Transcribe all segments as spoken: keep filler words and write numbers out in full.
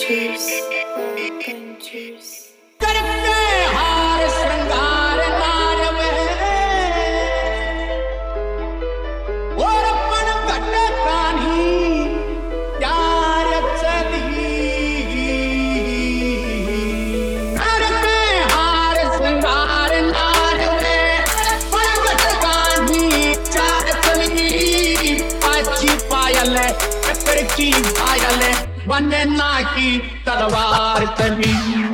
Adventures, adventures. करके हार श्रृंगार नार में और अपन घट कान्ही प्यार चली करके हार श्रृंगार नार में अपन घट कान्ही प्यार चली पाची पायल चक्कर की पायल बने ना की तलवार तली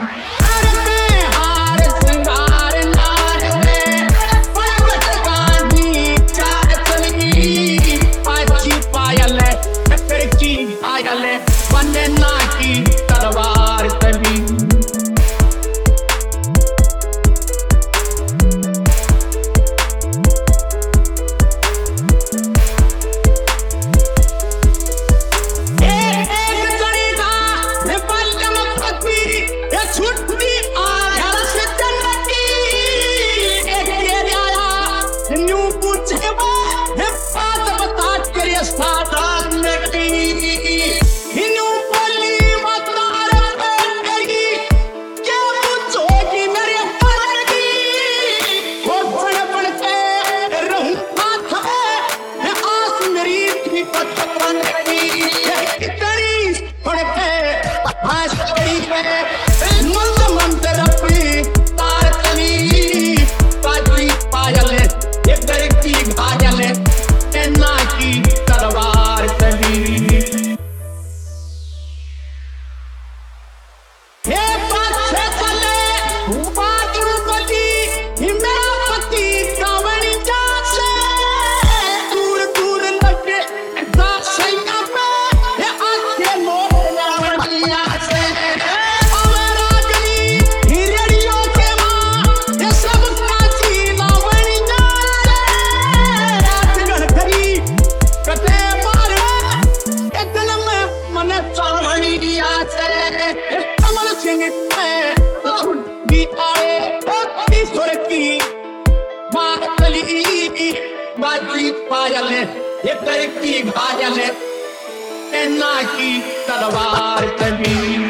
पायल ये करकी घायल ना की तलवार तली